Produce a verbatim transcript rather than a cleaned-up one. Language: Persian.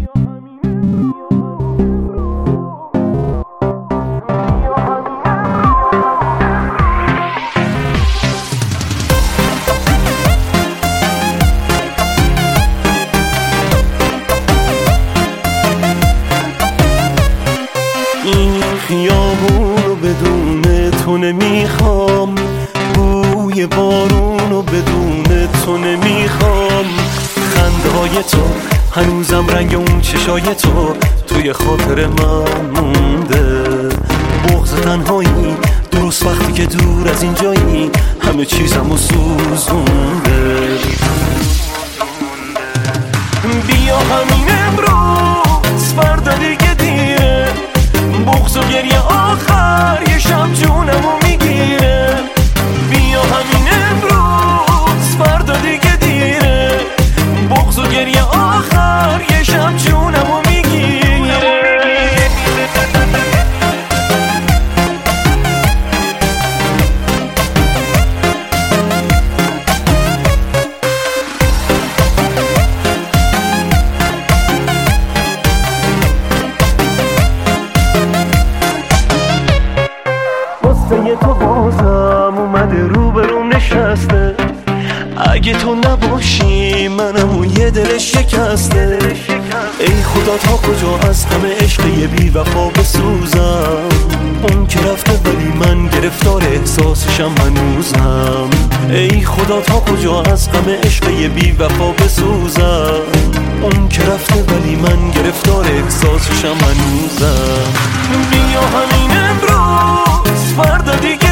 این خیابونو بدون تو نمیخوام، بوی بارونو بدون تو نمیخوام، خنده های تو هنوزم رنگ اون چشای تو توی خاطر من مونده. بغض تنهایی درست وقتی که دور از اینجایی همه چیزمو سوزونده. بیا همین امروز فردا دیگه دیره، بغض و گریه آخر یه شب جونمو میگیره. بیا همین امروز فردا دیگه دیره، بغض و گریه آخر یه شب جونمو میگیره. تو بازم اومده رو برون نشسته، اگه تو نباشی منم اون یه دل شکسته. ای خدا تا کجا از همه عشق یه بی وفا بسوزم، اون که رفته ولی من گرفتار احساسشم هنوزم. ای خدا تا کجا از همه عشق یه بی وفا بسوزم، اون که رفته ولی من گرفتار احساسشم هنوزم. بیا همین امروز فردا دیگه